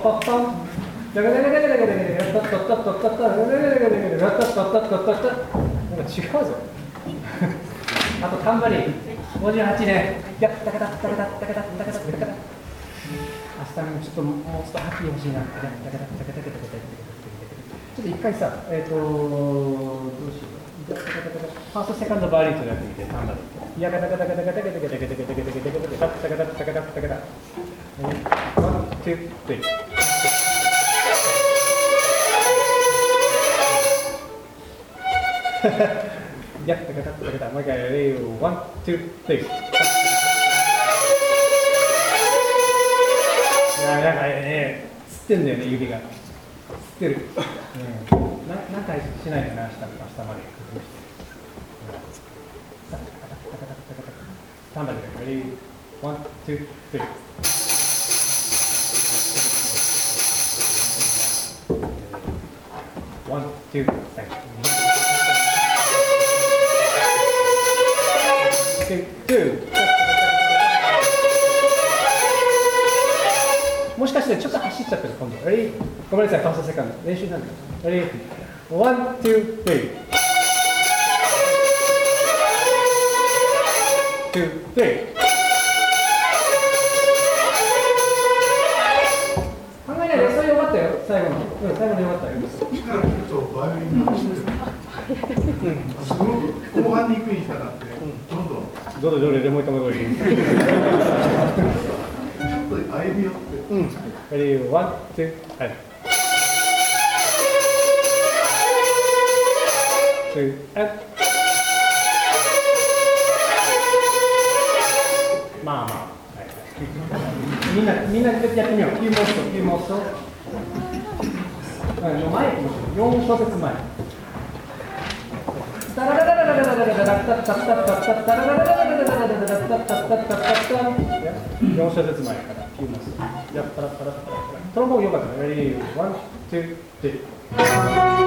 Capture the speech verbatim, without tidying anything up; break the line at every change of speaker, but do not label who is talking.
ッパッパンダガダガダガダガダガダガダタッタッタッタッタッタッタガダガダガダガダガダタッタッタッタッタッタッなんか違うぞあとタンバリンごじゅうはちねんやっタカタタカタタカタタカタタカタ明日もちょっともうちょっとハッピー欲しいなタカタタカタタカタタカタちょっと一回さえっとどうしようファーストセカンドバーリートやってみてタンバリンやガタガタガタガタガタガタガタガタガタガタガタガタタカタタカタタカタワン、ツー、スリーやったかたったかたもう一回ワン、ツー、スリーなんかね、吸ってんだよね、指が吸ってる、うん、な何回しないかな、明日、明日までタンバリンレディーワン、ツー、スリーワン、ツー、スリーもしかしてちょっと走っちゃってる今度。レディーごめんなさい、ファーストセカンド練習なんだ。レディーワン、ツー、スリーツー、スリー考えないで、それよかったよ、最後の。うん、最後のよかったよ。
力切るとバイオリンが走ってる。すごく後半に行くにしたらって、どんどん。
どれどれでもう一回戻り。
歩み寄って。
うん。レディーワン、ツー、はい。ツー、あ。まあまあ。はい。みんなみんなやってみよう。キーモースト、キーモースト。はい、もう前行きましょう。四小節前。タラララララララララララタッタッタッタッタッタッタララララララララララタッタッタッタッタッタッタッよん小節前からキーモースト。やったらったらったら。トロンボーンよかったね。レディーワン、ツー、スリー。